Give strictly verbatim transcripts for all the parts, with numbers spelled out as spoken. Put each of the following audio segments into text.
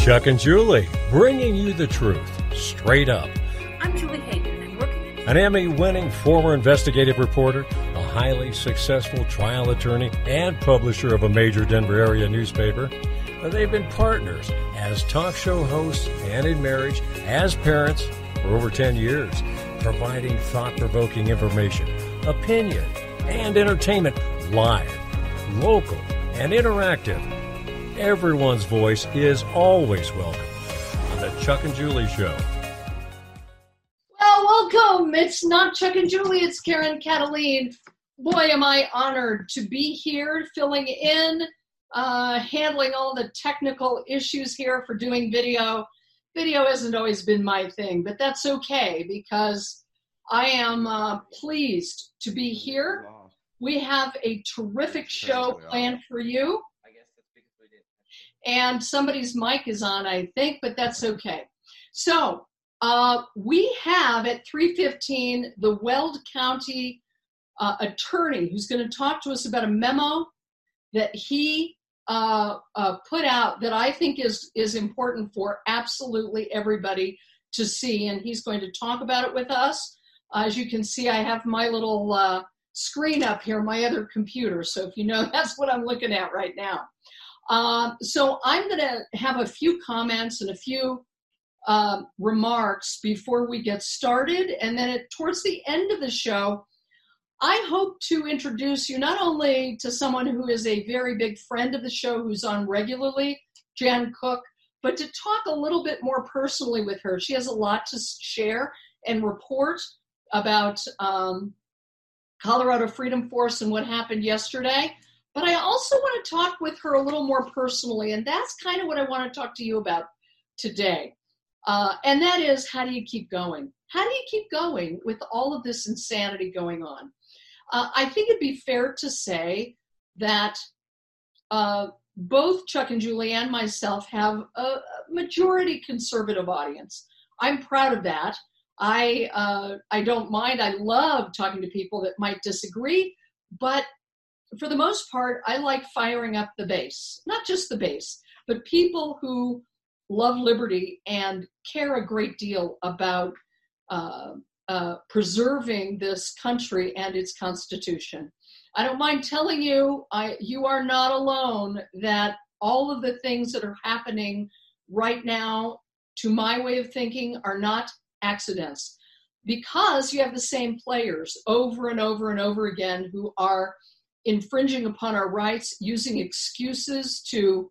Chuck and Julie, bringing you the truth, straight up. I'm Julie Hagan. I'm working An Emmy-winning former investigative reporter, a highly successful trial attorney, and publisher of a major Denver area newspaper. They've been partners as talk show hosts and in marriage as parents for over ten years, providing thought-provoking information, opinion, and entertainment live, local, and interactive. Everyone's voice is always welcome on the Chuck and Julie Show. Well, welcome. It's not Chuck and Julie, it's Karen Cataline. Boy, am I honored to be here, filling in, uh, handling all the technical issues here for doing video. Video hasn't always been my thing, but that's okay because I am uh, pleased to be here. We have a terrific show planned for you. And somebody's mic is on, I think, but that's okay. So uh, we have at three fifteen the Weld County uh, attorney who's going to talk to us about a memo that he uh, uh, put out that I think is, is important for absolutely everybody to see. And he's going to talk about it with us. Uh, as you can see, I have my little uh, screen up here, my other computer. So if you know, that's what I'm looking at right now. Um, so I'm going to have a few comments and a few uh, remarks before we get started. And then at, towards the end of the show, I hope to introduce you not only to someone who is a very big friend of the show, who's on regularly, Jan Cook, but to talk a little bit more personally with her. She has a lot to share and report about um, Colorado Freedom Force and what happened yesterday. But I also want to talk with her a little more personally, and that's kind of what I want to talk to you about today. Uh, and that is, how do you keep going? How do you keep going with all of this insanity going on? Uh, I think it'd be fair to say that uh, both Chuck and Julie and myself have a majority conservative audience. I'm proud of that. I uh, I don't mind. I love talking to people that might disagree, but for the most part, I like firing up the base, not just the base, but people who love liberty and care a great deal about uh, uh, preserving this country and its Constitution. I don't mind telling you, I, you are not alone, that all of the things that are happening right now, to my way of thinking, are not accidents, because you have the same players over and over and over again who are infringing upon our rights, using excuses to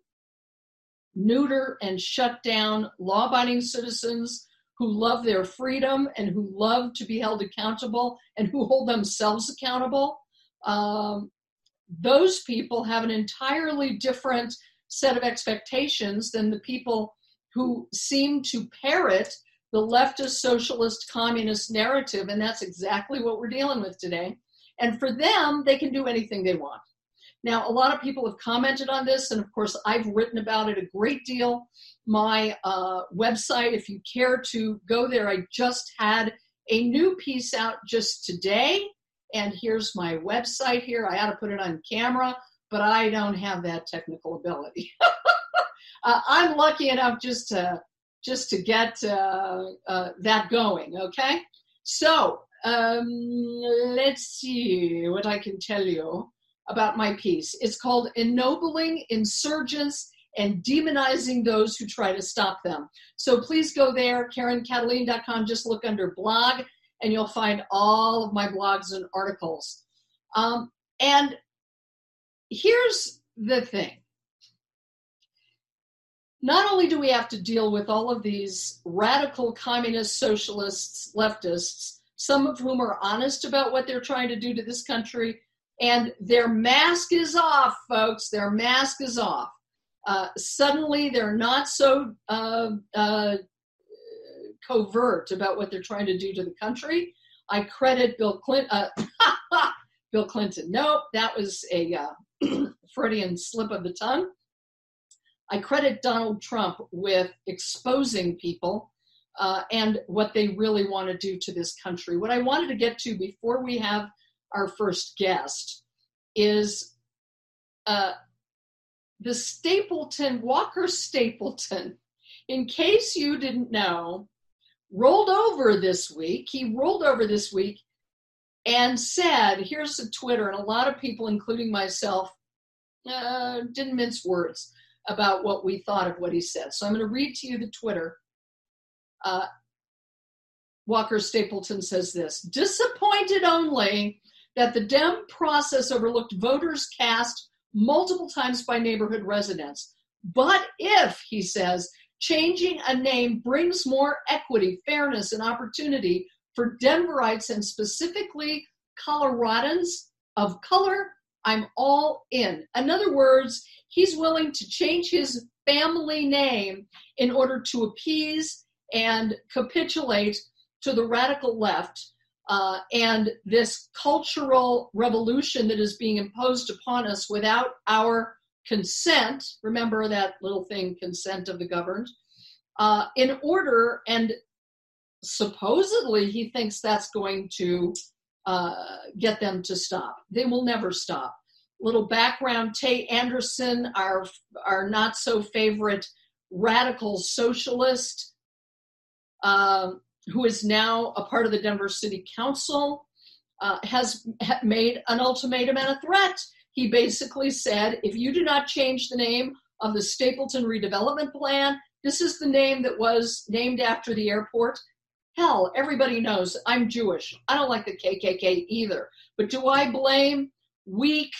neuter and shut down law-abiding citizens who love their freedom and who love to be held accountable and who hold themselves accountable. Um, those people have an entirely different set of expectations than the people who seem to parrot the leftist, socialist, communist narrative, and that's exactly what we're dealing with today. And for them, they can do anything they want. Now, a lot of people have commented on this, and of course, I've written about it a great deal. My uh, website, if you care to go there, I just had a new piece out just today, and here's my website here. I ought to put it on camera, but I don't have that technical ability. uh, I'm lucky enough just to, just to get uh, uh, that going, okay? So, Um, let's see what I can tell you about my piece. It's called Ennobling Insurgents and Demonizing Those Who Try to Stop Them. So please go there, Karen Cataline dot com. Just look under blog, and you'll find all of my blogs and articles. Um, and here's the thing. Not only do we have to deal with all of these radical communists, socialists, leftists, some of whom are honest about what they're trying to do to this country, and their mask is off, folks. Their mask is off. Uh, suddenly, they're not so uh, uh, covert about what they're trying to do to the country. I credit Bill Clinton. Uh, Bill Clinton. Nope, that was a uh, Freudian slip of the tongue. I credit Donald Trump with exposing people Uh, and what they really want to do to this country. What I wanted to get to before we have our first guest is uh, the Stapleton, Walker Stapleton in case you didn't know, rolled over this week. He rolled over this week and said, here's a Twitter, and a lot of people, including myself, uh, didn't mince words about what we thought of what he said. So I'm going to read to you the Twitter. Uh, Walker Stapleton says this: disappointed only that the Dem process overlooked voters cast multiple times by neighborhood residents. But if, he says, changing a name brings more equity, fairness, and opportunity for Denverites and specifically Coloradans of color, I'm all in. In other words, he's willing to change his family name in order to appease and capitulate to the radical left uh, and this cultural revolution that is being imposed upon us without our consent. Remember that little thing, consent of the governed, uh, in order, and supposedly he thinks that's going to uh, get them to stop. They will never stop. Little background, Tay Anderson, our, our not so favorite radical socialist, uh, who is now a part of the Denver City Council, uh, has ha- made an ultimatum and a threat. He basically said, if you do not change the name of the Stapleton redevelopment plan, this is the name that was named after the airport. Hell, everybody knows I'm Jewish. I don't like the K K K either. But do I blame weak,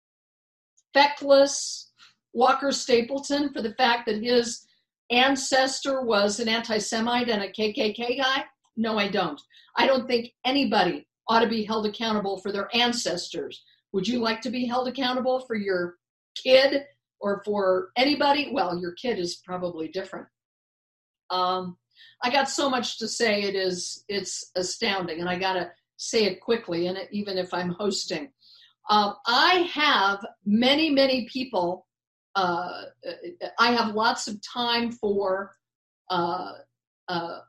feckless Walker Stapleton for the fact that his ancestor was an anti-Semite and a K K K guy? No, I don't. I don't think anybody ought to be held accountable for their ancestors. Would you like to be held accountable for your kid or for anybody? Well, your kid is probably different. Um, I got so much to say. It is, it's astounding, and I got to say it quickly, and even if I'm hosting. Um, I have many, many people. Uh, I have lots of time for uh, uh,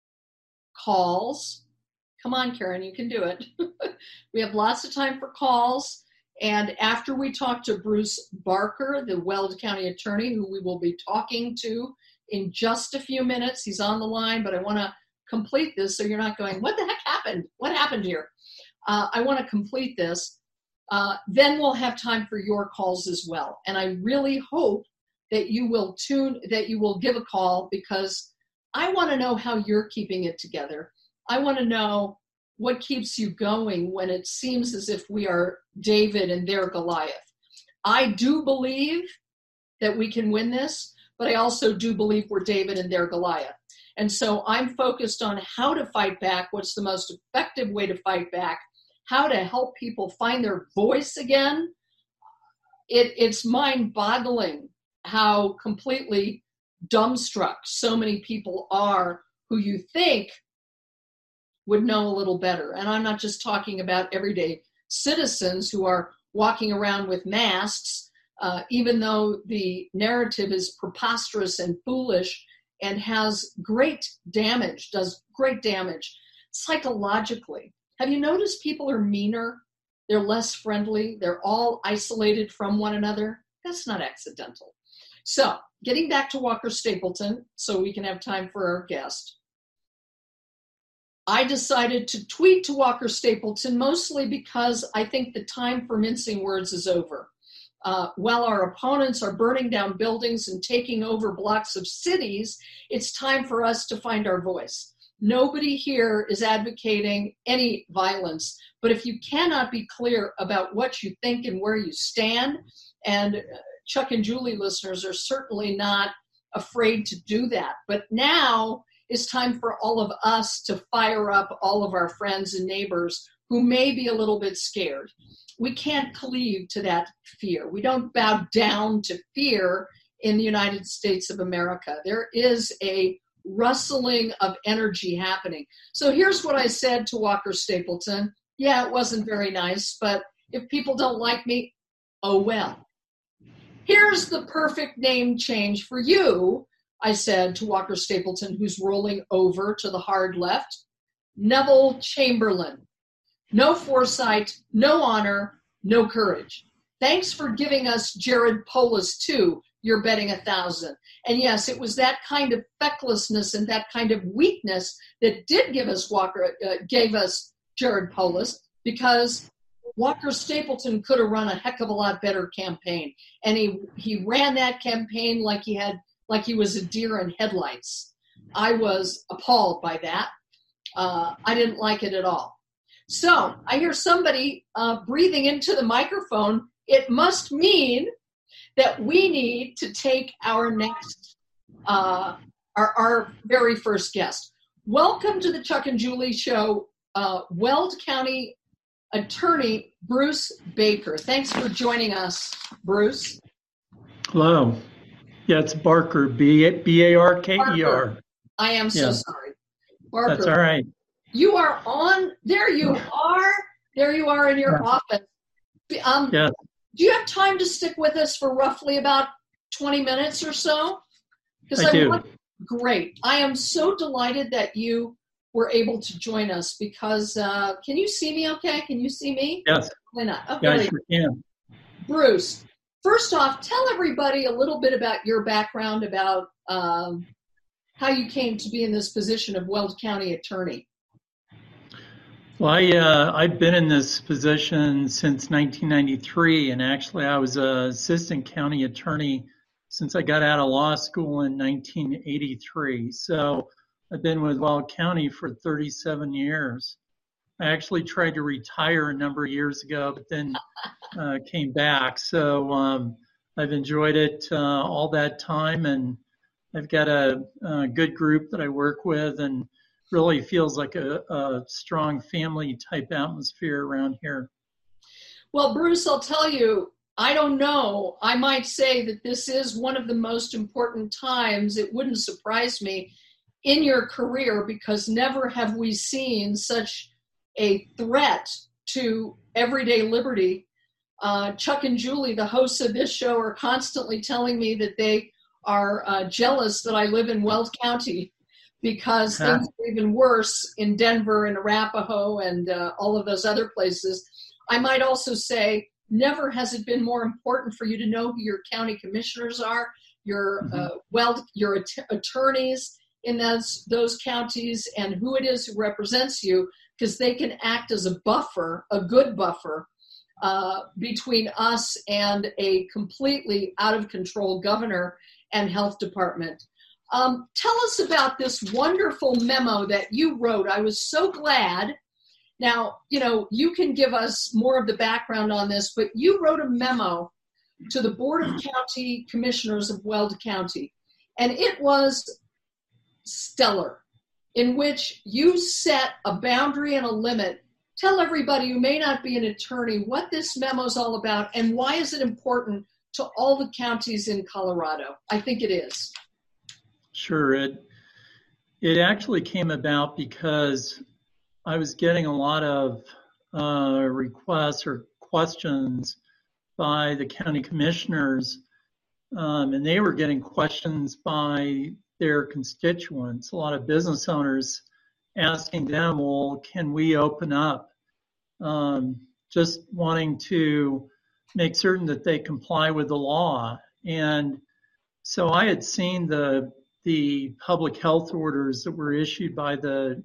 calls. Come on, Karen, you can do it. We have lots of time for calls. And after we talk to Bruce Barker, the Weld County attorney, who we will be talking to in just a few minutes, he's on the line, but I want to complete this so you're not going, what the heck happened? What happened here? Uh, I want to complete this. Uh, then we'll have time for your calls as well. And I really hope that you will tune, that you will give a call, because I want to know how you're keeping it together. I want to know what keeps you going when it seems as if we are David and they're Goliath. I do believe that we can win this, but I also do believe we're David and they're Goliath. And so I'm focused on how to fight back, what's the most effective way to fight back, how to help people find their voice again. It, it's mind-boggling how completely dumbstruck so many people are who you think would know a little better. And I'm not just talking about everyday citizens who are walking around with masks, uh, even though the narrative is preposterous and foolish and has great damage, does great damage psychologically. Have you noticed people are meaner? They're less friendly. They're all isolated from one another. That's not accidental. So getting back to Walker Stapleton, so we can have time for our guest. I decided to tweet to Walker Stapleton mostly because I think the time for mincing words is over. Uh, while our opponents are burning down buildings and taking over blocks of cities, it's time for us to find our voice. Nobody here is advocating any violence, but if you cannot be clear about what you think and where you stand, and Chuck and Julie listeners are certainly not afraid to do that, but now it's time for all of us to fire up all of our friends and neighbors who may be a little bit scared. We can't cleave to that fear. We don't bow down to fear in the United States of America. There is a rustling of energy happening. So here's what I said to Walker Stapleton. Yeah, it wasn't very nice, but if people don't like me, oh well. Here's the perfect name change for you, I said to Walker Stapleton, who's rolling over to the hard left. Neville Chamberlain. No foresight, no honor, no courage. Thanks for giving us Jared Polis too, you're betting a thousand. And yes, it was that kind of fecklessness and that kind of weakness that did give us Walker, uh, gave us Jared Polis, because Walker Stapleton could have run a heck of a lot better campaign. And he, he ran that campaign like he had, like he was a deer in headlights. I was appalled by that. Uh, I didn't like it at all. So I hear somebody uh, breathing into the microphone. It must mean that we need to take our next, uh, our, our very first guest. Welcome to the Chuck and Julie Show, uh, Weld County Attorney Bruce Baker. Thanks for joining us, Bruce. Hello. Yeah, it's Barker, B A R K E R. I am so yeah. sorry. Barker. That's all right. You are on, there you are. There you are in your yeah. office. Um, yeah. Do you have time to stick with us for roughly about twenty minutes or so? Because I, I do. Want, great. I am so delighted that you were able to join us because, uh, can you see me okay? Can you see me? Yes. Why not? Oh, yeah, I sure can. Bruce, first off, tell everybody a little bit about your background, about um, how you came to be in this position of Weld County Attorney. Well, I, uh, I've been in this position since nineteen ninety-three, and actually I was an assistant county attorney since I got out of law school in nineteen eighty-three. So I've been with Weld County for thirty-seven years. I actually tried to retire a number of years ago, but then uh, came back. So um, I've enjoyed it uh, all that time, and I've got a, a good group that I work with, and really feels like a, a strong family type atmosphere around here. Well, Bruce, I'll tell you, I don't know. I might say that this is one of the most important times, it wouldn't surprise me, in your career, because never have we seen such a threat to everyday liberty. Uh, Chuck and Julie, the hosts of this show, are constantly telling me that they are uh, jealous that I live in Weld County, because things are even worse in Denver and Arapahoe and uh, all of those other places. I might also say, never has it been more important for you to know who your county commissioners are, your mm-hmm. uh, well, your att- attorneys in those those counties, and who it is who represents you, because they can act as a buffer, a good buffer, uh, between us and a completely out of control governor and health department. Um, tell us about this wonderful memo that you wrote. I was so glad. Now, you know, you can give us more of the background on this, but you wrote a memo to the Board of County Commissioners of Weld County, and it was stellar, in which you set a boundary and a limit. Tell everybody who may not be an attorney what this memo is all about, and why is it important to all the counties in Colorado? I think it is. Sure. It, it actually came about because I was getting a lot of uh, requests or questions by the county commissioners, um, and they were getting questions by their constituents, a lot of business owners asking them, well, can we open up? Um, just wanting to make certain that they comply with the law. And so I had seen the the public health orders that were issued by the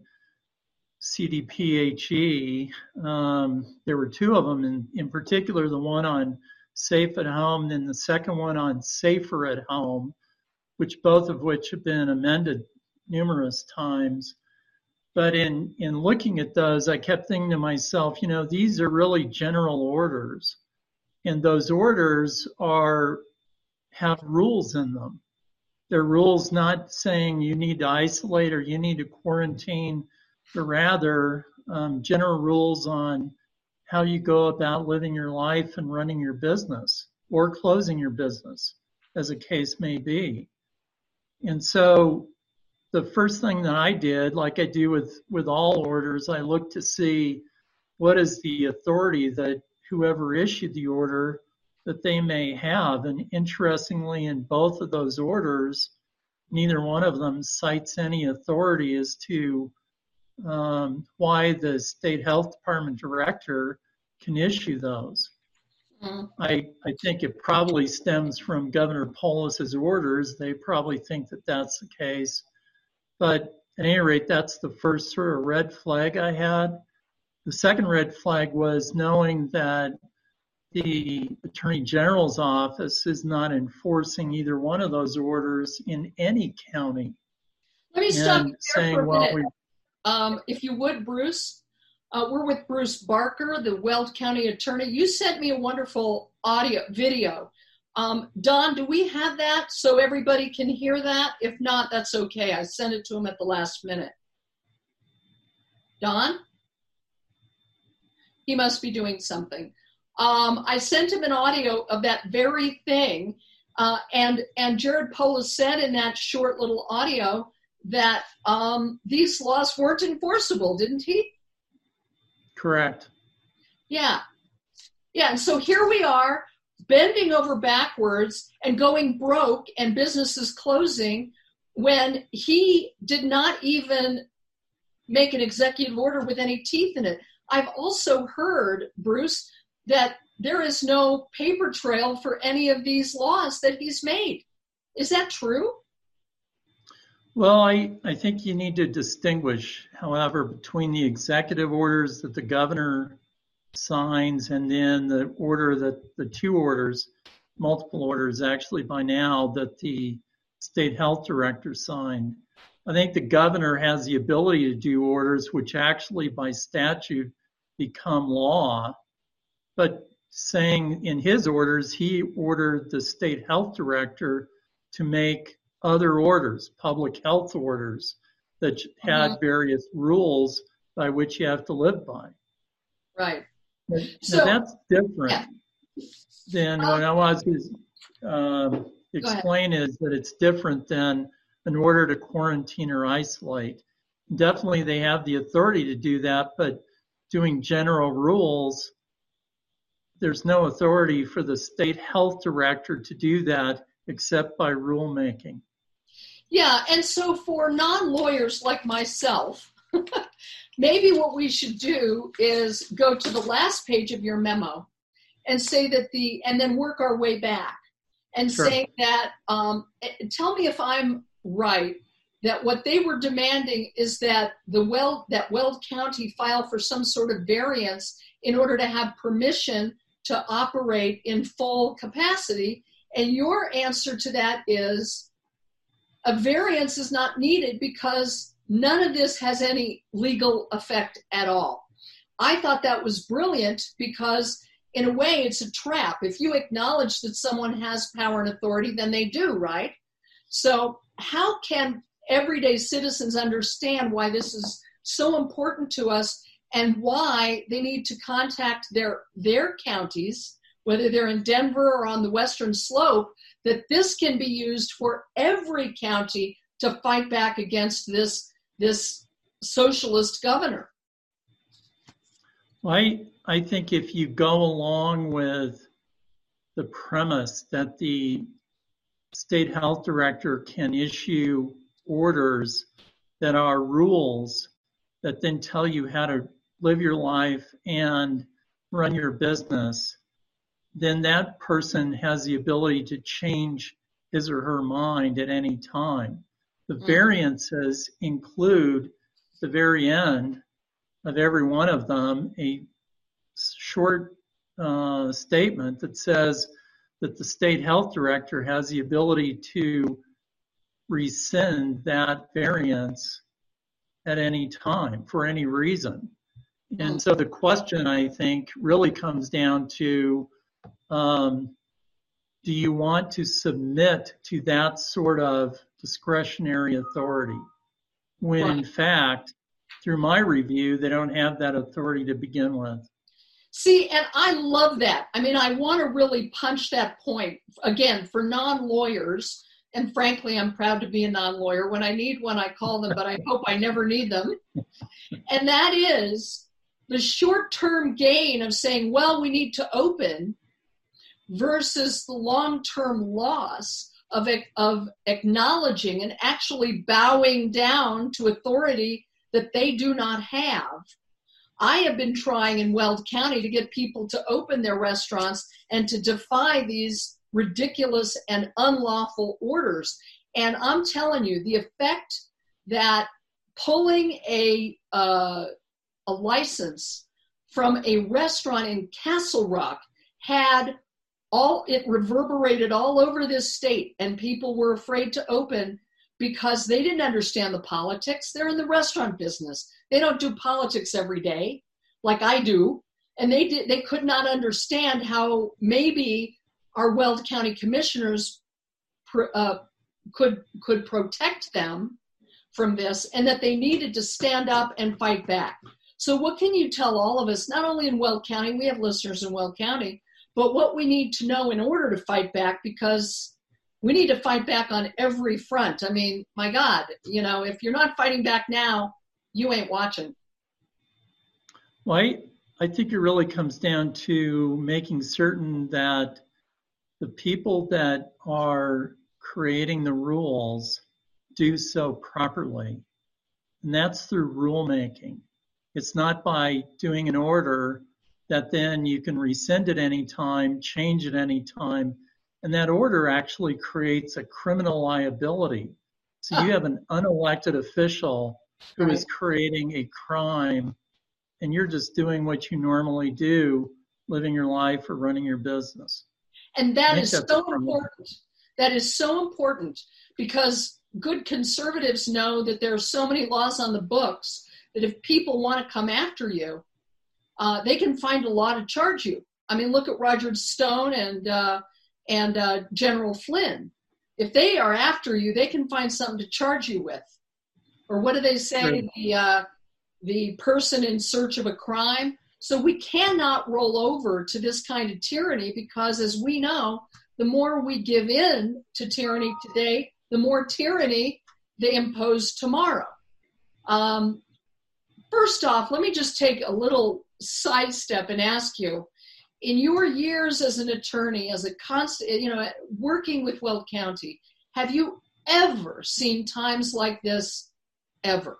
C D P H E. Um, there were two of them, in, in particular, the one on safe at home, and the second one on safer at home, which both of which have been amended numerous times. But in, in looking at those, I kept thinking to myself, you know, these are really general orders, and those orders are have rules in them. They're rules not saying you need to isolate or you need to quarantine, but rather um, general rules on how you go about living your life and running your business or closing your business, as a case may be. And so the first thing that I did, like I do with, with all orders, I looked to see what is the authority that whoever issued the order that they may have. And interestingly, in both of those orders, neither one of them cites any authority as to um, why the state health department director can issue those. Mm-hmm. I, I think it probably stems from Governor Polis's orders. They probably think that that's the case. But at any rate, that's the first sort of red flag I had. The second red flag was knowing that the Attorney General's office is not enforcing either one of those orders in any county. Let me stop and you there saying, for a well, minute. we, Um, if you would, Bruce, uh, we're with Bruce Barker, the Weld County Attorney. You sent me a wonderful audio video. Um, Don, do we have that so everybody can hear that? If not, that's okay. I sent it to him at the last minute. Don? He must be doing something. Um, I sent him an audio of that very thing, uh, and, and Jared Polis said in that short little audio that um, these laws weren't enforceable, didn't he? Correct. Yeah. Yeah, and so here we are, bending over backwards and going broke and businesses closing when he did not even make an executive order with any teeth in it. I've also heard, Bruce, that there is no paper trail for any of these laws that he's made. Is that true? Well, I, I think you need to distinguish, however, between the executive orders that the governor signs and then the order that the two orders, multiple orders actually by now, that the state health director signed. I think the governor has the ability to do orders which actually by statute become law, but saying in his orders, he ordered the state health director to make other orders, public health orders that had mm-hmm. various rules by which you have to live by. Right. Now, so that's different yeah. than um, what I was um, explain is that it's different than an order to quarantine or isolate. Definitely they have the authority to do that, but doing general rules, there's no authority for the state health director to do that except by rulemaking. Yeah, and so for non-lawyers like myself, maybe what we should do is go to the last page of your memo and say that the, and then work our way back and sure. say that, um, tell me if I'm right, that what they were demanding is that the Weld, that Weld County file for some sort of variance in order to have permission to operate in full capacity. And your answer to that is a variance is not needed because none of this has any legal effect at all. I thought that was brilliant because in a way it's a trap. If you acknowledge that someone has power and authority, then they do, right? So how can everyday citizens understand why this is so important to us and why they need to contact their, their counties, whether they're in Denver or on the Western Slope, that this can be used for every county to fight back against this, this socialist governor? I, I think if you go along with the premise that the state health director can issue orders that are rules that then tell you how to live your life and run your business, then that person has the ability to change his or her mind at any time. The mm-hmm. variances include, at the very end of every one of them, a short uh, statement that says that the state health director has the ability to rescind that variance at any time for any reason. And so the question, I think, really comes down to, um, do you want to submit to that sort of discretionary authority when, right. in fact, through my review, they don't have that authority to begin with? See, and I love that. I mean, I want to really punch that point. Again, for non-lawyers, and frankly, I'm proud to be a non-lawyer. When I need one, I call them, but I hope I never need them. And that is the short-term gain of saying, well, we need to open versus the long-term loss of, of acknowledging and actually bowing down to authority that they do not have. I have been trying in Weld County to get people to open their restaurants and to defy these ridiculous and unlawful orders. And I'm telling you, the effect that pulling a uh, a license from a restaurant in Castle Rock had all, it reverberated all over this state, and people were afraid to open because they didn't understand the politics. They're in the restaurant business. They don't do politics every day like I do. And they did, they could not understand how maybe our Weld County commissioners uh, could could protect them from this, and that they needed to stand up and fight back. So what can you tell all of us, not only in Weld County, we have listeners in Weld County, but what we need to know in order to fight back, because we need to fight back on every front. I mean, my God, you know, if you're not fighting back now, you ain't watching. Well, I, I think it really comes down to making certain that the people that are creating the rules do so properly. And that's through rulemaking. It's not by doing an order that then you can rescind at any time, change at any time. And that order actually creates a criminal liability. So you have an unelected official who is creating a crime, and you're just doing what you normally do, living your life or running your business. And that is so important. That is so important, because good conservatives know that there are so many laws on the books that if people want to come after you, uh, they can find a law to charge you. I mean, look at Roger Stone and uh, and uh, General Flynn. If they are after you, they can find something to charge you with. Or what do they say? Sure. The uh, the person in search of a crime. So we cannot roll over to this kind of tyranny, because, as we know, the more we give in to tyranny today, the more tyranny they impose tomorrow. Um, first off, let me just take a little sidestep and ask you, in your years as an attorney, as a constant, you know, working with Weld County, have you ever seen times like this, ever?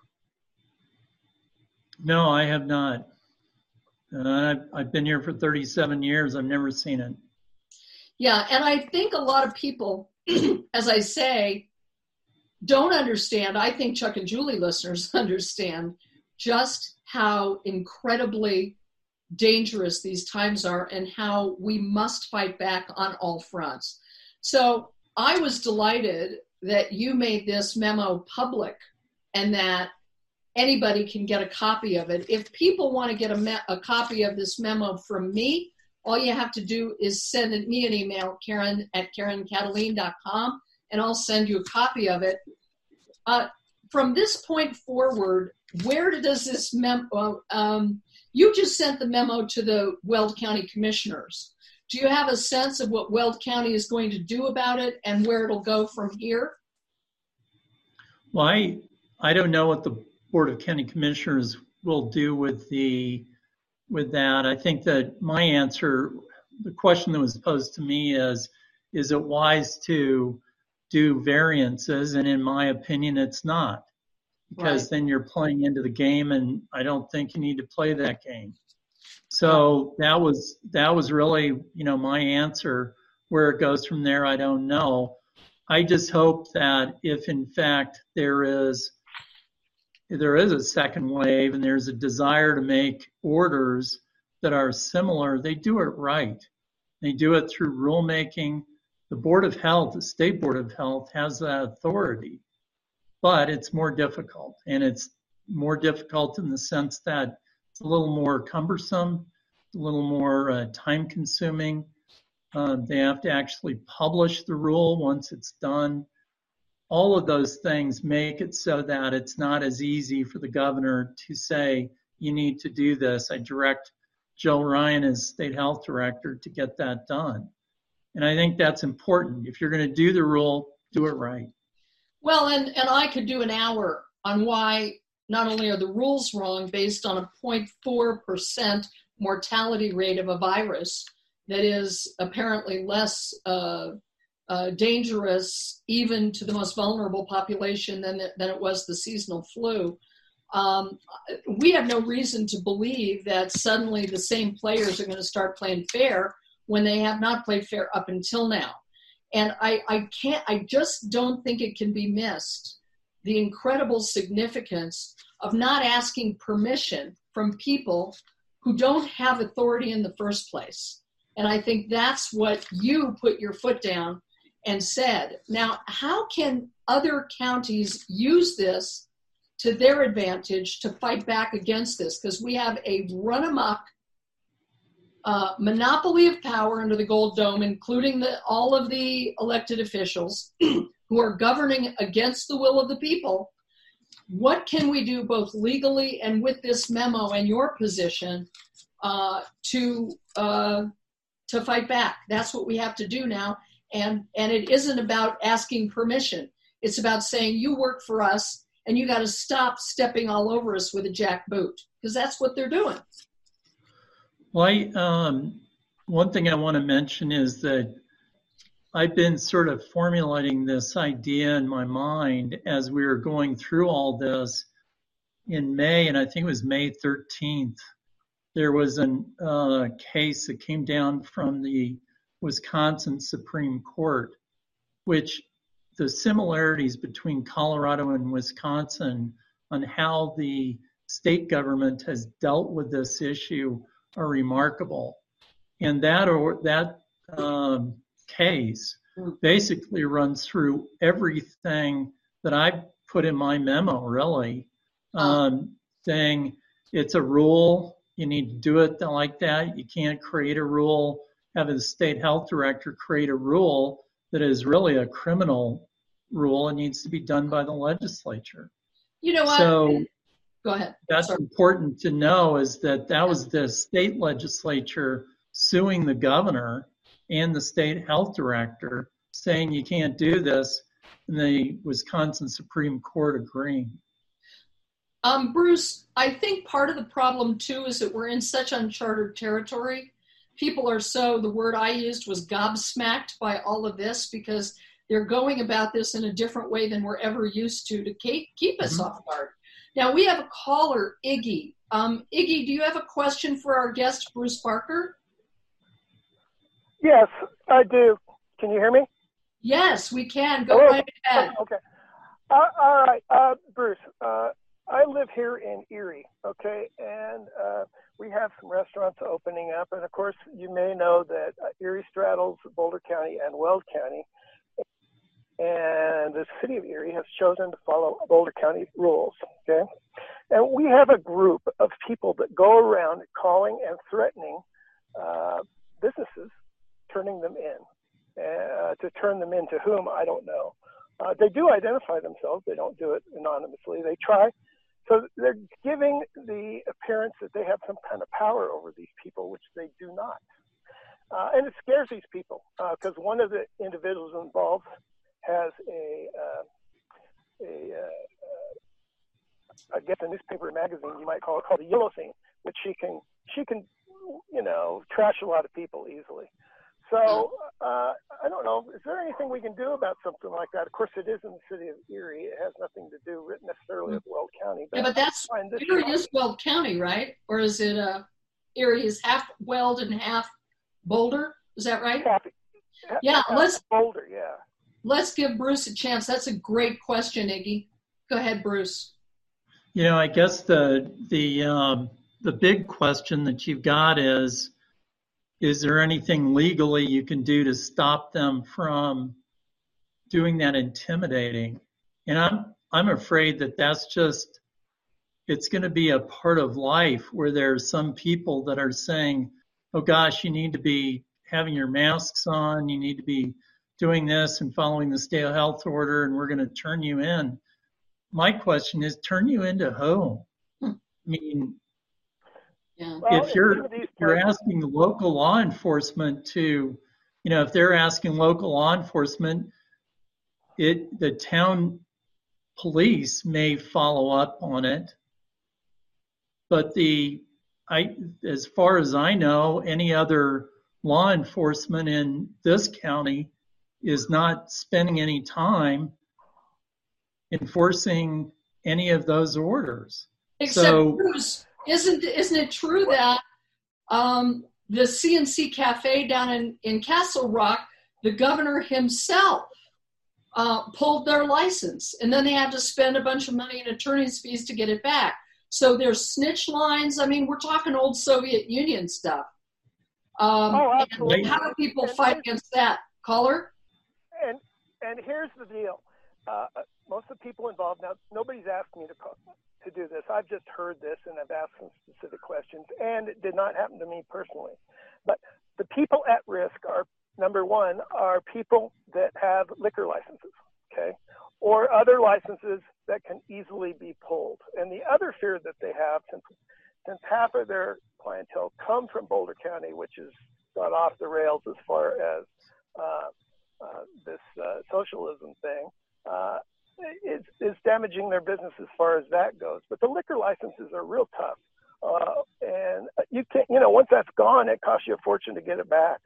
No, I have not. Uh, I've, I've been here for thirty-seven years. I've never seen it. Yeah, and I think a lot of people, as I say, don't understand. I think Chuck and Julie listeners understand just how incredibly dangerous these times are and how we must fight back on all fronts. So I was delighted that you made this memo public and that anybody can get a copy of it. If people want to get a, me- a copy of this memo from me, all you have to do is send me an email, Karen at Karen Cataline dot com, and I'll send you a copy of it. Uh, from this point forward, where does this memo, um, you just sent the memo to the Weld County commissioners. Do you have a sense of what Weld County is going to do about it and where it'll go from here? Well, I, I don't know what the Board of County Commissioners will do with the with that. I think that my answer, the question that was posed to me is, is it wise to do variances? And in my opinion, it's not, because right. Then you're playing into the game, and I don't think you need to play that game. So that was that was really, you know, my answer. Where it goes from there, I don't know. I just hope that if in fact there is there is a second wave and there's a desire to make orders that are similar, they do it right. They do it through rulemaking. The Board of Health, the State Board of Health, has that authority, but it's more difficult. And it's more difficult in the sense that it's a little more cumbersome, a little more uh, time consuming. Uh, they have to actually publish the rule once it's done. All of those things make it so that it's not as easy for the governor to say, you need to do this. I direct Joe Ryan as state health director to get that done. And I think that's important. If you're going to do the rule, do it right. Well, and, and I could do an hour on why not only are the rules wrong based on a zero point four percent mortality rate of a virus that is apparently less uh, Uh, dangerous even to the most vulnerable population than, than it was the seasonal flu. Um, we have no reason to believe that suddenly the same players are going to start playing fair when they have not played fair up until now. And I, I can't, I just don't think it can be missed, the incredible significance of not asking permission from people who don't have authority in the first place. And I think that's what you put your foot down and said. Now, how can other counties use this to their advantage to fight back against this? Because we have a run amok uh, monopoly of power under the Gold Dome, including the, all of the elected officials who are governing against the will of the people. What can we do both legally and with this memo and your position uh, to uh, to fight back? That's what we have to do now. And, and it isn't about asking permission. It's about saying, you work for us and you got to stop stepping all over us with a jack boot, because that's what they're doing. Well, I, um, one thing I want to mention is that I've been sort of formulating this idea in my mind as we were going through all this in May, and I think it was May thirteenth. There was a uh, case that came down from the Wisconsin Supreme Court, which the similarities between Colorado and Wisconsin on how the state government has dealt with this issue are remarkable. And that or that um, case basically runs through everything that I put in my memo, really, um, saying it's a rule. You need to do it like that. You can't create a rule, have the state health director create a rule that is really a criminal rule and needs to be done by the legislature. You know what? So go ahead. That's Sorry. important to know, is that that was the state legislature suing the governor and the state health director, saying you can't do this, and the Wisconsin Supreme Court agreeing. Um, Bruce, I think part of the problem too is that we're in such uncharted territory. People are so, the word I used was gobsmacked by all of this, because they're going about this in a different way than we're ever used to to keep, keep us mm-hmm. off guard. Now we have a caller, Iggy. Um, Iggy, do you have a question for our guest, Bruce Barker? Yes, I do. Can you hear me? Yes, we can. Go Hello? right ahead. Okay. Uh, all right, uh, Bruce. Uh, I live here in Erie, okay, and uh, we have some restaurants opening up. And of course, you may know that uh, Erie straddles Boulder County and Weld County. And the city of Erie has chosen to follow Boulder County rules, okay? And we have a group of people that go around calling and threatening uh, businesses, turning them in. Uh, to turn them in to whom, I don't know. Uh, they do identify themselves. They don't do it anonymously. They try. So they're giving the appearance that they have some kind of power over these people, which they do not. Uh, and it scares these people, because uh, one of the individuals involved has a, uh, a uh, uh, I guess a newspaper magazine, you might call it, called the Yellow Thing, which she can, she can, you know, trash a lot of people easily. So uh, I don't know, is there anything we can do about something like that? Of course, it is in the city of Erie. It has nothing to do necessarily with Weld County. But yeah, but that's, Erie is Weld County, right? Or is it, uh, Erie is half Weld and half Boulder? Is that right? Half, yeah, half let's, Boulder, yeah. Let's give Bruce a chance. That's a great question, Iggy. Go ahead, Bruce. You know, I guess the the um, the big question that you've got is, is there anything legally you can do to stop them from doing that intimidating? And I'm I'm afraid that that's just, it's going to be a part of life where there's some people that are saying, oh gosh, you need to be having your masks on, you need to be doing this and following the state health order, and we're going to turn you in. My question is, turn you into who? I mean, yeah. if you're if you're asking the local law enforcement to, you know, if they're asking local law enforcement, it the town police may follow up on it, but the I as far as I know, any other law enforcement in this county is not spending any time enforcing any of those orders. Except, So, Bruce, isn't isn't it true that um, the C N C Cafe down in, in Castle Rock, the governor himself uh, pulled their license, and then they had to spend a bunch of money in attorney's fees to get it back. So there's snitch lines. I mean, we're talking old Soviet Union stuff. Um, Oh, and absolutely. how do people And- fight against that? Caller? And and here's the deal. Uh, most of the people involved now, nobody's asked me to call, to do this. I've just heard this and I've asked some specific questions, and it did not happen to me personally. But the people at risk are, number one, are people that have liquor licenses, okay, or other licenses that can easily be pulled. And the other fear that they have, since since half of their clientele come from Boulder County, which has gone off the rails as far as uh, uh, this uh, socialism thing, uh, is, is damaging their business as far as that goes. But the liquor licenses are real tough. Uh, and you can't, you know, once that's gone, it costs you a fortune to get it back.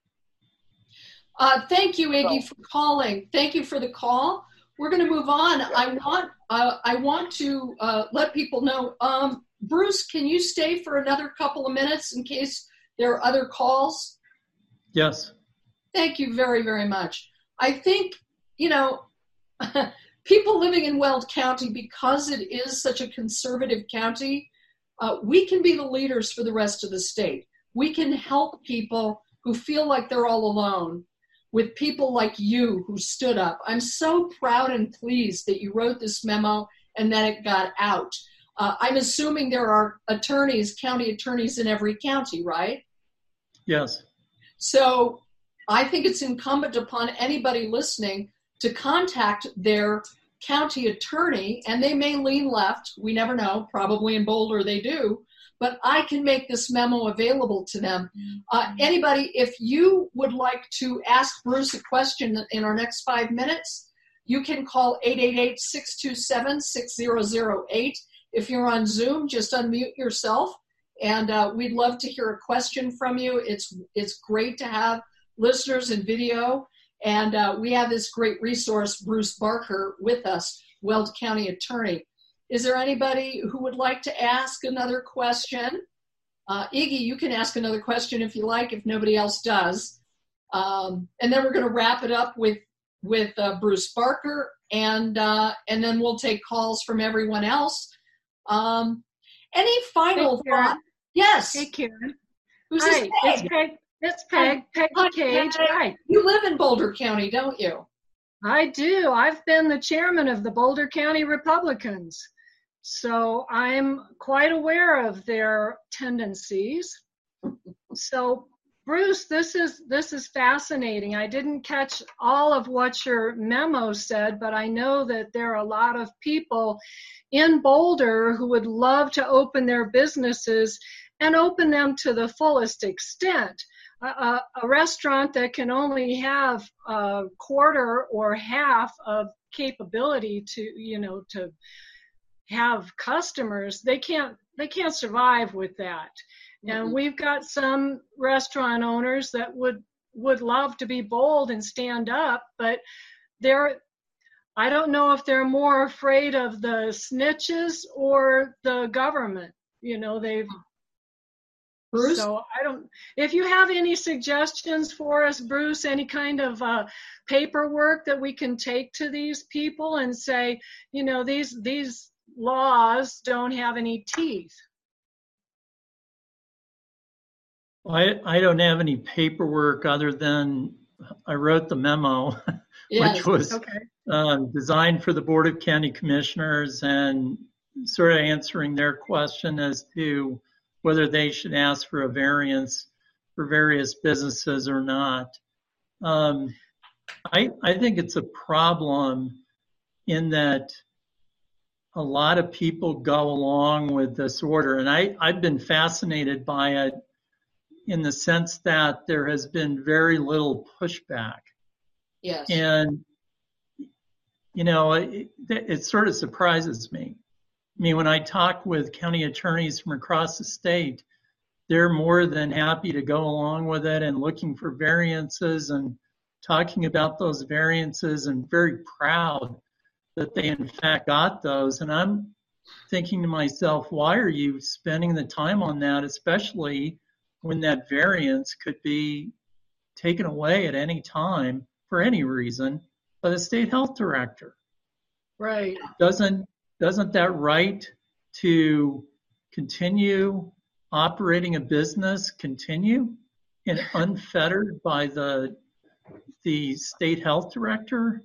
Uh, thank you, Iggy, So- for calling. Thank you for the call. We're going to move on. I want uh, I want to uh, let people know. Um, Bruce, can you stay for another couple of minutes in case there are other calls? yes. Thank you very, very much. I think, you know, people living in Weld County, because it is such a conservative county, uh, we can be the leaders for the rest of the state. We can help people who feel like they're all alone with people like you who stood up. I'm so proud and pleased that you wrote this memo and that it got out. Uh, I'm assuming there are attorneys, county attorneys in every county, right? Yes. So I think it's incumbent upon anybody listening to contact their county attorney, and they may lean left. We never know. Probably in Boulder they do. But I can make this memo available to them. Uh, anybody, if you would like to ask Bruce a question in our next five minutes, you can call eight eight eight, six two seven, six zero zero eight. If you're on Zoom, just unmute yourself, and uh, we'd love to hear a question from you. It's it's great to have listeners in video, and uh, we have this great resource, Bruce Barker, with us, Weld County Attorney. Is there anybody who would like to ask another question? Uh, Iggy, you can ask another question if you like, if nobody else does. Um, and then we're going to wrap it up with with uh, Bruce Barker, and uh, and then we'll take calls from everyone else. Um, any final Hey, Karen. thought? Yes. Hey, Karen. Who's Hi, this? it's Peg? Peg. It's Peg. Peg Hi, Cage. Peg. Hi. You live in Boulder County, don't you? I do. I've been the chairman of the Boulder County Republicans, so I'm quite aware of their tendencies. So, Bruce, this is this is fascinating. I didn't catch all of what your memo said, but I know that there are a lot of people in Boulder who would love to open their businesses and open them to the fullest extent. A, a restaurant that can only have a quarter or half of capability to, you know, to have customers, they can't they can't survive with that. Mm-hmm. And we've got some restaurant owners that would would love to be bold and stand up, but they're I don't know if they're more afraid of the snitches or the government. You know, they've Bruce? So I don't, if you have any suggestions for us, Bruce, any kind of uh, paperwork that we can take to these people and say, you know, these these laws don't have any teeth. I, I don't have any paperwork other than I wrote the memo, Yes. which was Okay. um, designed for the Board of County Commissioners and sort of answering their question as to whether they should ask for a variance for various businesses or not. Um, I, I think it's a problem in that a lot of people go along with this order, and I, I've been fascinated by it in the sense that there has been very little pushback. Yes. And, you know, it, it sort of surprises me. I mean, when I talk with county attorneys from across the state, they're more than happy to go along with it and looking for variances and talking about those variances and very proud that they in fact got those. And I'm thinking to myself, why are you spending the time on that, especially when that variance could be taken away at any time for any reason by the state health director? Right. Doesn't doesn't that right to continue operating a business continue and unfettered by the the state health director?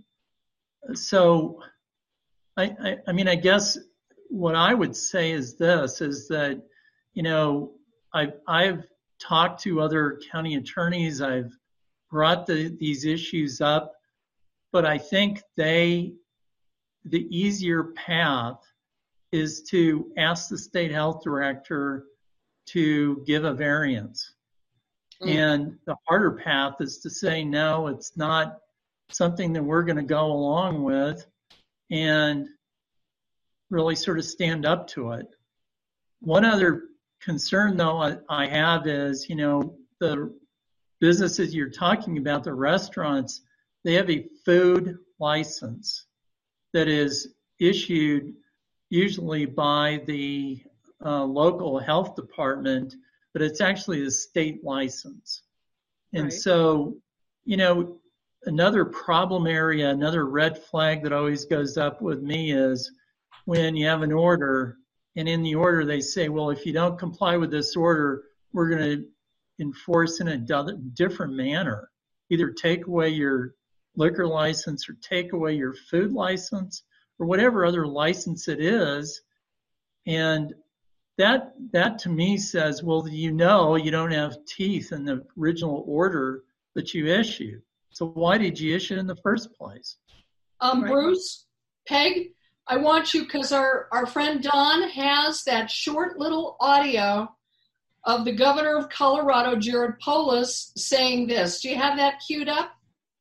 So I, I, I mean, I guess what I would say is this, is that, you know, I've, I've talked to other county attorneys, I've brought the, these issues up, but I think they, the easier path is to ask the state health director to give a variance. Mm. And the harder path is to say, no, it's not something that we're going to go along with, and really sort of stand up to it. One other concern, though, I, I have is, you know, the businesses you're talking about, the restaurants, they have a food license that is issued usually by the uh, local health department, but it's actually a state license. And right. So, you know, another problem area, another red flag that always goes up with me is when you have an order, and in the order they say, well, if you don't comply with this order, we're going to enforce in a different manner. Either take away your liquor license or take away your food license or whatever other license it is. And that that to me says, well, you know you don't have teeth in the original order that you issued. So why did you issue it in the first place? Um, Right. Bruce, Peg, I want you, because our, our friend Don has that short little audio of the governor of Colorado, Jared Polis, saying this. Do you have that queued up,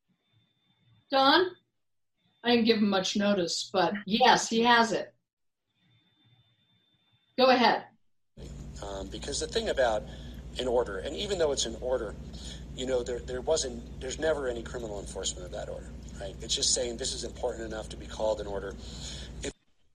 Don? I didn't give him much notice, but yes, he has it. Go ahead. Um, because the thing about an order, and even though it's an order, you know, there there wasn't, there's never any criminal enforcement of that order, right? It's just saying this is important enough to be called an order. If-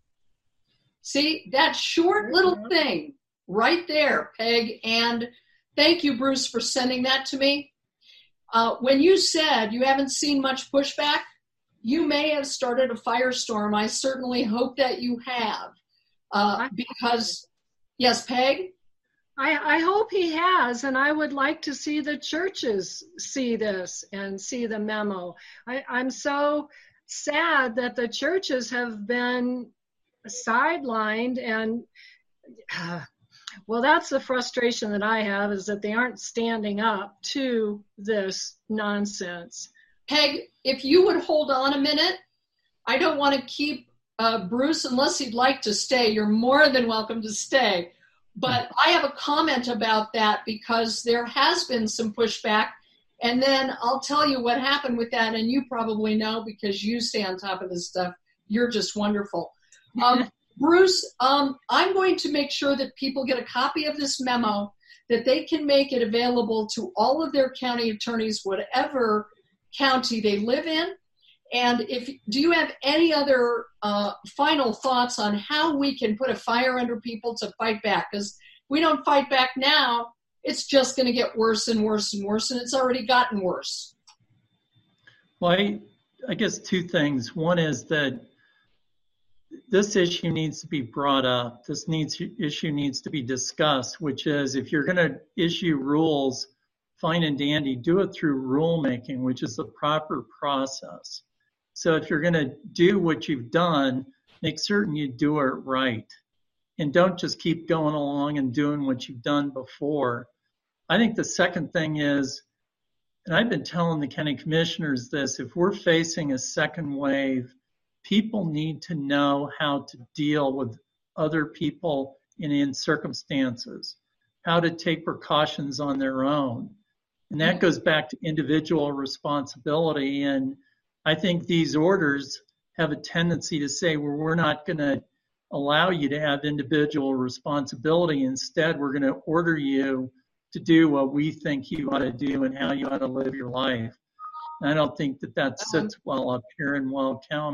See, that short little thing right there, Peg, and thank you, Bruce, for sending that to me. Uh, when you said you haven't seen much pushback, you may have started a firestorm. I certainly hope that you have. Uh, because, yes, Peg? I, I hope he has, and I would like to see the churches see this and see the memo. I, I'm so sad that the churches have been sidelined, and uh, well, that's the frustration that I have, is that they aren't standing up to this nonsense. Peg, if you would hold on a minute, I don't want to keep uh, Bruce unless he'd like to stay. You're more than welcome to stay. But I have a comment about that because there has been some pushback, and then I'll tell you what happened with that, and you probably know because you stay on top of this stuff. You're just wonderful. Um, Bruce, um, I'm going to make sure that people get a copy of this memo, that they can make it available to all of their county attorneys, whatever county they live in. And if do you have any other uh, final thoughts on how we can put a fire under people to fight back? Because we don't fight back now, it's just going to get worse and worse and worse, and it's already gotten worse. Well, I, I guess two things. One is that this issue needs to be brought up. This needs issue needs to be discussed, which is if you're going to issue rules, fine and dandy, do it through rulemaking, which is the proper process. So if you're going to do what you've done, make certain you do it right. And don't just keep going along and doing what you've done before. I think the second thing is, and I've been telling the county commissioners this, if we're facing a second wave, people need to know how to deal with other people in, in circumstances, how to take precautions on their own. And that goes back to individual responsibility. And I think these orders have a tendency to say, well, we're not going to allow you to have individual responsibility. Instead, we're going to order you to do what we think you ought to do and how you ought to live your life. And I don't think that that sits well up here in Weld County.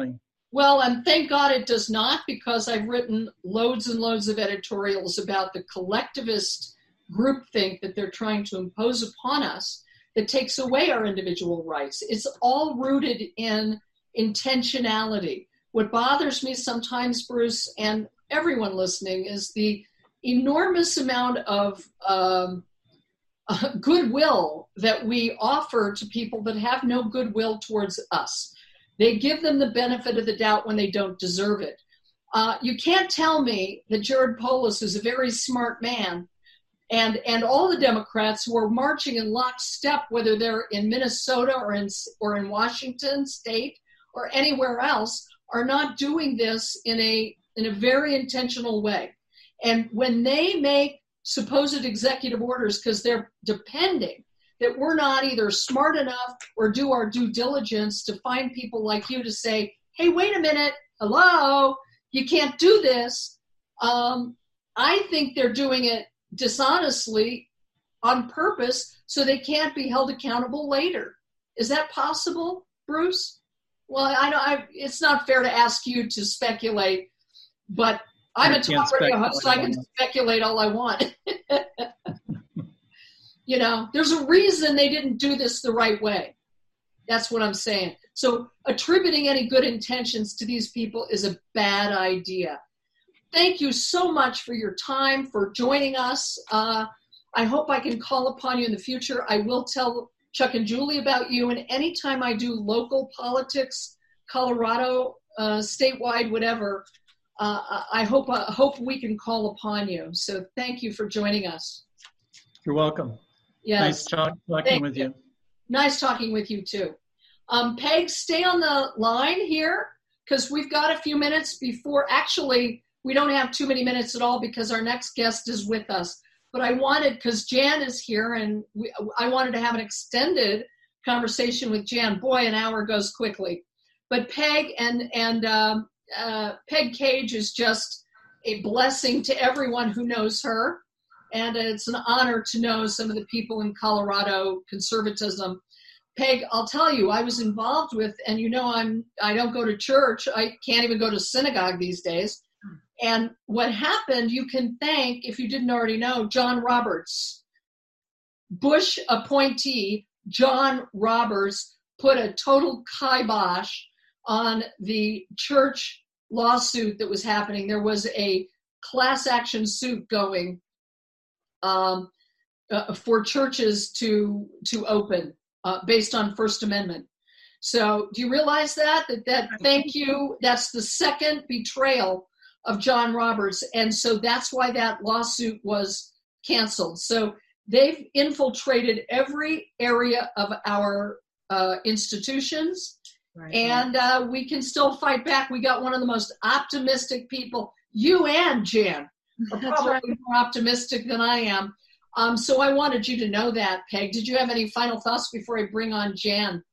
Well, and thank God it does not, because I've written loads and loads of editorials about the collectivist groupthink that they're trying to impose upon us that takes away our individual rights. It's all rooted in intentionality. What bothers me sometimes, Bruce, and everyone listening, is the enormous amount of um, uh, goodwill that we offer to people that have no goodwill towards us. They give them the benefit of the doubt when they don't deserve it. Uh, you can't tell me that Jared Polis is a very smart man, and, and all the Democrats who are marching in lockstep, whether they're in Minnesota or in, or in Washington State or anywhere else, are not doing this in a, in a very intentional way. And when they make supposed executive orders because they're depending that we're not either smart enough or do our due diligence to find people like you to say, hey, wait a minute, hello, you can't do this. Um, I think they're doing it dishonestly on purpose so they can't be held accountable later. Is that possible, Bruce? Well, I know I, it's not fair to ask you to speculate, but I'm a talk radio host, so I can speculate all I want. You know, there's a reason they didn't do this the right way. That's what I'm saying. So attributing any good intentions to these people is a bad idea. Thank you so much for your time, for joining us. Uh, I hope I can call upon you in the future. I will tell Chuck and Julie about you, and anytime I do local politics, Colorado, uh, statewide, whatever, uh, I hope I hope we can call upon you. So thank you for joining us. You're welcome. Yes. Nice talk, talking Thank with you. you. Nice talking with you too. Um, Peg, stay on the line here because we've got a few minutes before, actually, we don't have too many minutes at all because our next guest is with us. But I wanted, because Jan is here, and we, I wanted to have an extended conversation with Jan. Boy, an hour goes quickly. But Peg and, and um, uh, Peg Cage is just a blessing to everyone who knows her. And it's an honor to know some of the people in Colorado conservatism. Peg, I'll tell you, I was involved with, and you know, I'm, I don't go to church. I can't even go to synagogue these days. And what happened, you can thank, if you didn't already know, John Roberts. Bush appointee John Roberts put a total kibosh on the church lawsuit that was happening. There was a class action suit going Um, uh, for churches to to open uh, based on First Amendment. So do you realize that? That that thank you, that's the second betrayal of John Roberts. And so that's why that lawsuit was canceled. So they've infiltrated every area of our uh, institutions. Right. And uh, we can still fight back. We got one of the most optimistic people, you and Jan. Are probably right. More optimistic than I am. Um, so I wanted you to know that, Peg. Did you have any final thoughts before I bring on Jan?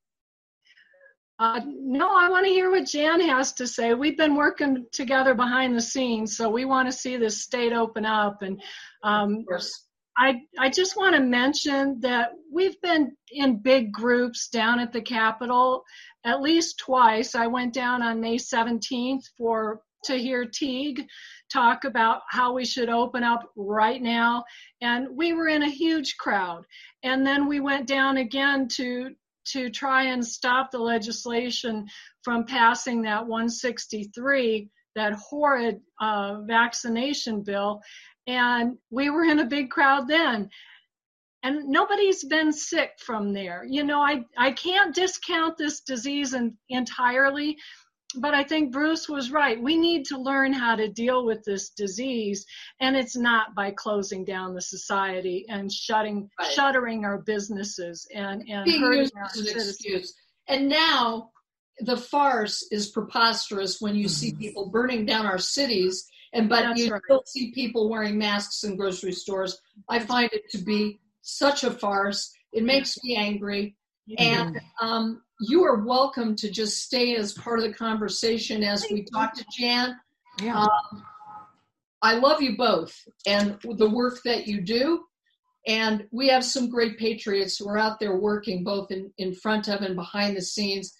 Uh, no, I want to hear what Jan has to say. We've been working together behind the scenes, so we want to see this state open up. And um, I, I just want to mention that we've been in big groups down at the Capitol at least twice. I went down on May seventeenth for to hear Teague talk about how we should open up right now. And we were in a huge crowd. And then we went down again to to try and stop the legislation from passing that one sixty-three, that horrid uh, vaccination bill. And we were in a big crowd then. And nobody's been sick from there. You know, I, I can't discount this disease in, entirely, but I think Bruce was right. We need to learn how to deal with this disease, and it's not by closing down the society and shutting, right. shuttering our businesses and, and being hurting used our as an citizens. excuse. And now the farce is preposterous when you see people burning down our cities, and but That's you right. still see people wearing masks in grocery stores. I find it to be such a farce. It makes me angry. And um, you are welcome to just stay as part of the conversation as we talk to Jan. Yeah. Um, I love you both and the work that you do. And we have some great patriots who are out there working both in, in front of and behind the scenes.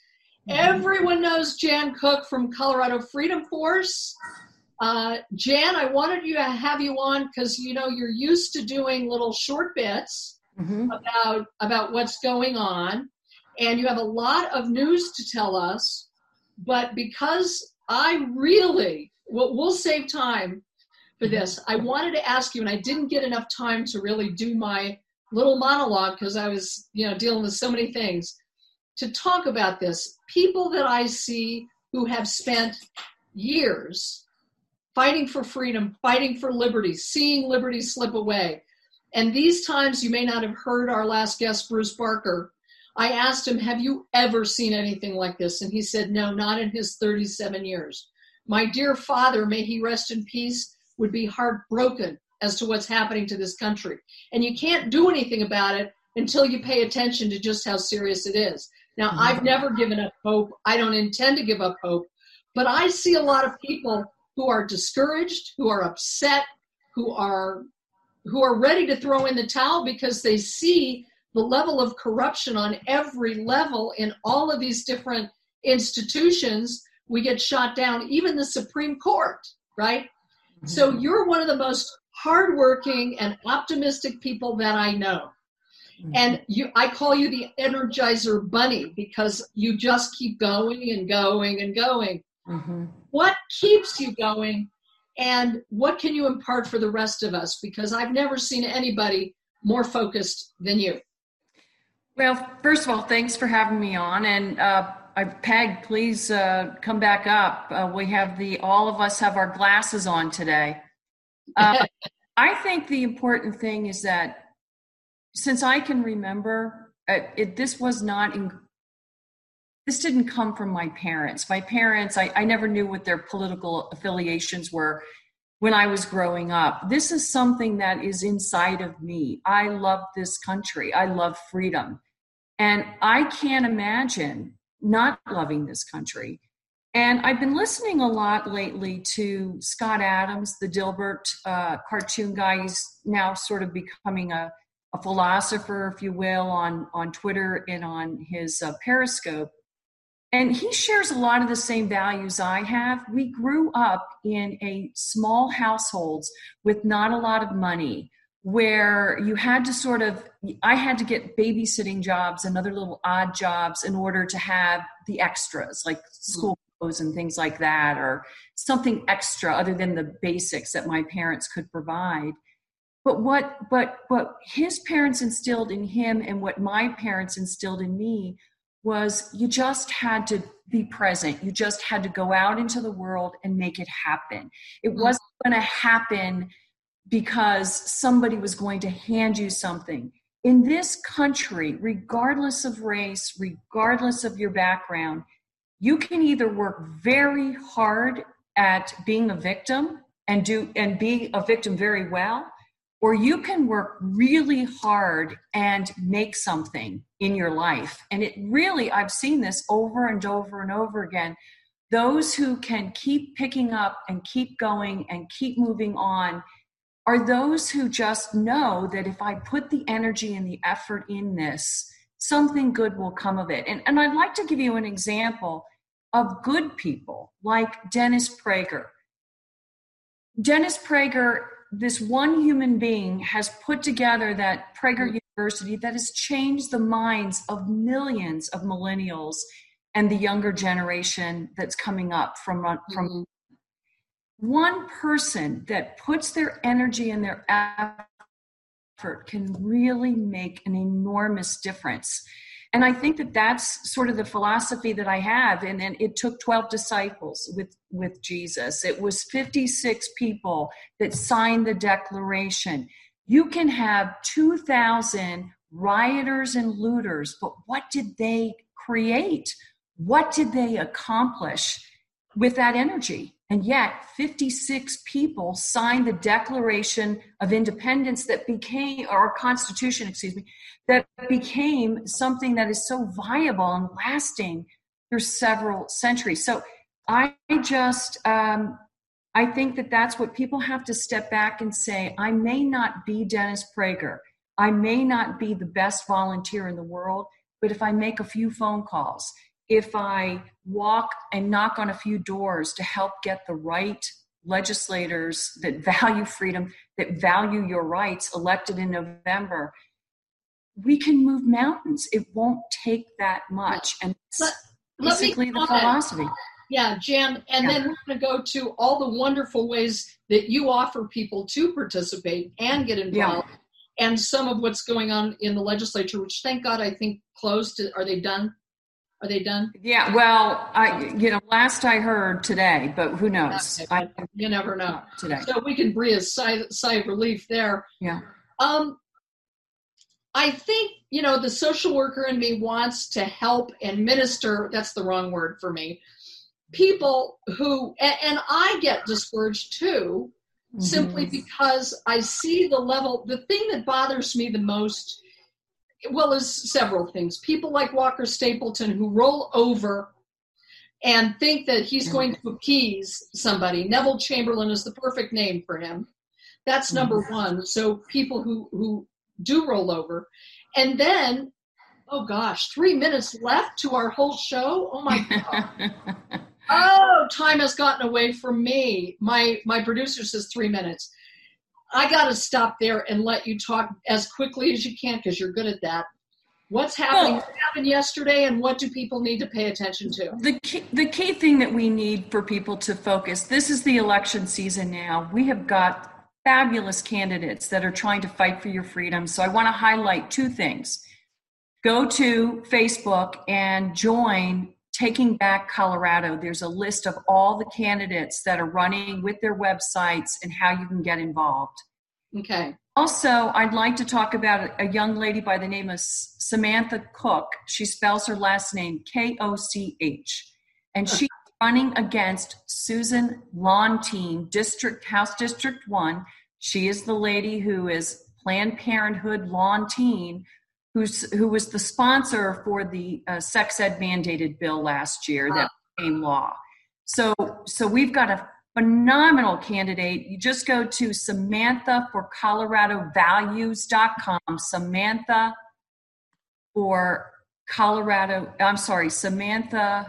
Everyone knows Jan Cook from Colorado Freedom Force. Uh, Jan, I wanted you to have you on because, you know, you're used to doing little short bits mm-hmm. about, about what's going on, and you have a lot of news to tell us. But because I really, we'll, we'll save time for this, I wanted to ask you, and I didn't get enough time to really do my little monologue because I was, you know, dealing with so many things, to talk about this. People that I see who have spent years fighting for freedom, fighting for liberty, seeing liberty slip away. And these times, you may not have heard our last guest, Bruce Barker. I asked him, have you ever seen anything like this? And he said, no, not in his thirty-seven years. My dear father, may he rest in peace, would be heartbroken as to what's happening to this country. And you can't do anything about it until you pay attention to just how serious it is. Now, mm-hmm. I've never given up hope. I don't intend to give up hope. But I see a lot of people who are discouraged, who are upset, who are who are ready to throw in the towel because they see the level of corruption on every level in all of these different institutions. We get shot down, even the Supreme Court, right? Mm-hmm. So you're one of the most hardworking and optimistic people that I know. Mm-hmm. And you, I call you the Energizer Bunny because you just keep going and going and going. Mm-hmm. What keeps you going, and what can you impart for the rest of us? Because I've never seen anybody more focused than you. Well, first of all, thanks for having me on. And uh, Peg, please uh, come back up. Uh, we have the, all of us have our glasses on today. Uh, I think the important thing is that since I can remember, uh, it, this was not, in, this didn't come from my parents. My parents, I, I never knew what their political affiliations were when I was growing up. This is something that is inside of me. I love this country. I love freedom. And I can't imagine not loving this country. And I've been listening a lot lately to Scott Adams, the Dilbert uh, cartoon guy. He's now sort of becoming a, a philosopher, if you will, on, on Twitter and on his uh, Periscope. And he shares a lot of the same values I have. We grew up in a small households with not a lot of money, where you had to sort of, I had to get babysitting jobs and other little odd jobs in order to have the extras, like school clothes and things like that, or something extra other than the basics that my parents could provide. But what, but what his parents instilled in him and what my parents instilled in me was you just had to be present. You just had to go out into the world and make it happen. It mm-hmm. wasn't going to happen because somebody was going to hand you something. In this country, regardless of race, regardless of your background, you can either work very hard at being a victim and do and be a victim very well, or you can work really hard and make something in your life. And it really, I've seen this over and over and over again. Those who can keep picking up and keep going and keep moving on are those who just know that if I put the energy and the effort in this, something good will come of it. And, and I'd like to give you an example of good people like Dennis Prager. Dennis Prager, this one human being, has put together that Prager University that has changed the minds of millions of millennials and the younger generation that's coming up from, from mm-hmm. One person that puts their energy and their effort can really make an enormous difference. And I think that that's sort of the philosophy that I have. And then it took twelve disciples with, with Jesus. It was fifty-six people that signed the declaration. You can have two thousand rioters and looters, but what did they create? What did they accomplish with that energy? And yet fifty-six people signed the Declaration of Independence that became, or Constitution, excuse me, that became something that is so viable and lasting for several centuries. So I just, um, I think that that's what people have to step back and say. I may not be Dennis Prager. I may not be the best volunteer in the world, but if I make a few phone calls, if I walk and knock on a few doors to help get the right legislators that value freedom, that value your rights elected in November, we can move mountains. It won't take that much. And let, let basically the comment. philosophy. Yeah, Jan, and yeah. then we're going to go to all the wonderful ways that you offer people to participate and get involved, yeah. and some of what's going on in the legislature, which thank God I think closed. Are they done? Are they done? Yeah, well, I you know, last I heard today, but who knows? Okay, I, you never know. Today. So we can breathe a sigh, sigh of relief there. Yeah. Um, I think, you know, the social worker in me wants to help and minister. That's the wrong word for me. People who, and, and I get discouraged too, mm-hmm. simply because I see the level, the thing that bothers me the most, well, is several things. People like Walker Stapleton who roll over and think that he's going to appease somebody. Neville Chamberlain is the perfect name for him. That's number mm-hmm. one. So people who, who do roll over. And then, oh gosh, three minutes left to our whole show. Oh my God. Oh, time has gotten away from me. My my producer says three minutes. I got to stop there and let you talk as quickly as you can because you're good at that. What's happening? Well, what happened yesterday, and what do people need to pay attention to? The key, the key thing that we need for people to focus, this is the election season now. We have got fabulous candidates that are trying to fight for your freedom. So I want to highlight two things. Go to Facebook and join Taking Back Colorado. There's a list of all the candidates that are running with their websites and how you can get involved. Okay. Also, I'd like to talk about a young lady by the name of Samantha Cook. She spells her last name K O C H. And she's running against Susan Lontine, District House District one. She is the lady who is Planned Parenthood Lontine, who's who was the sponsor for the uh, sex ed mandated bill last year that became law. So, so we've got a phenomenal candidate. You just go to Samantha for Colorado Values dot com. Samantha for Colorado, I'm sorry, Samantha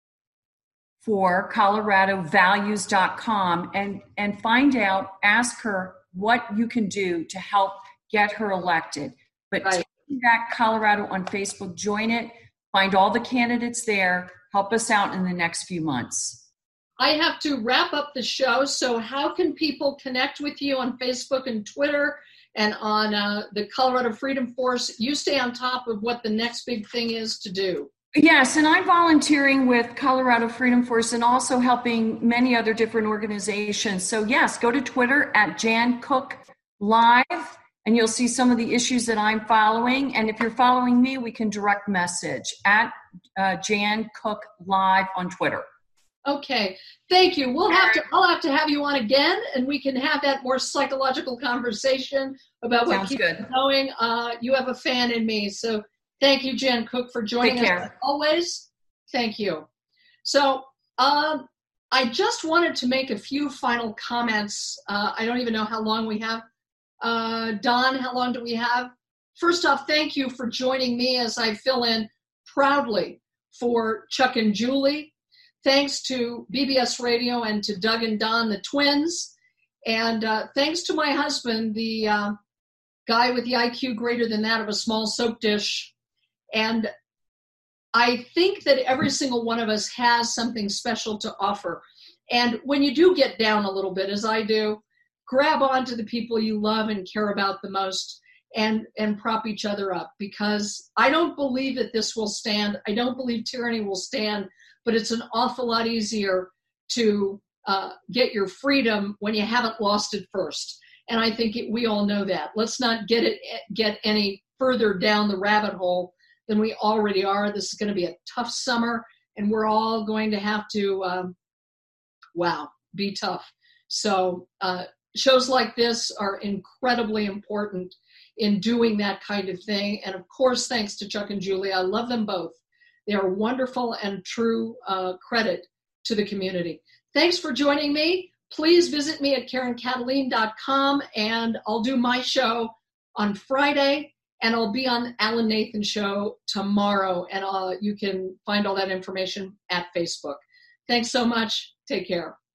for Colorado Values dot com and, and find out, ask her what you can do to help get her elected. But right. Taking Back Colorado on Facebook, join it, find all the candidates there, help us out in the next few months. I have to wrap up the show, so how can people connect with you on Facebook and Twitter and on uh, the Colorado Freedom Force? You stay on top of what the next big thing is to do. Yes, and I'm volunteering with Colorado Freedom Force and also helping many other different organizations. So yes, go to Twitter at Jan Cook Live, and you'll see some of the issues that I'm following. And if you're following me, we can direct message at uh, Jan Cook Live on Twitter. Okay, thank you. We'll have to. I'll have to have you on again, and we can have that more psychological conversation about what Sounds keeps good. you going. Uh, you have a fan in me, so thank you, Jan Cook, for joining Take us. care. As always, thank you. So, um, I just wanted to make a few final comments. Uh, I don't even know how long we have. Uh, Don, how long do we have? First off, thank you for joining me as I fill in proudly for Chuck and Julie. Thanks to B B S Radio and to Doug and Don, the twins. And uh, thanks to my husband, the uh, guy with the I Q greater than that of a small soap dish. And I think that every single one of us has something special to offer. And when you do get down a little bit, as I do, grab on to the people you love and care about the most and, and prop each other up. Because I don't believe that this will stand. I don't believe tyranny will stand. But it's an awful lot easier to uh, get your freedom when you haven't lost it first. And I think it, we all know that. Let's not get it get any further down the rabbit hole than we already are. This is going to be a tough summer, and we're all going to have to, um, wow, be tough. So uh, shows like this are incredibly important in doing that kind of thing. And of course, thanks to Chuck and Julie. I love them both. They are wonderful and true uh, credit to the community. Thanks for joining me. Please visit me at Karen Kataline dot com, and I'll do my show on Friday. And I'll be on Alan Nathan Show tomorrow, and uh, you can find all that information at Facebook. Thanks so much. Take care.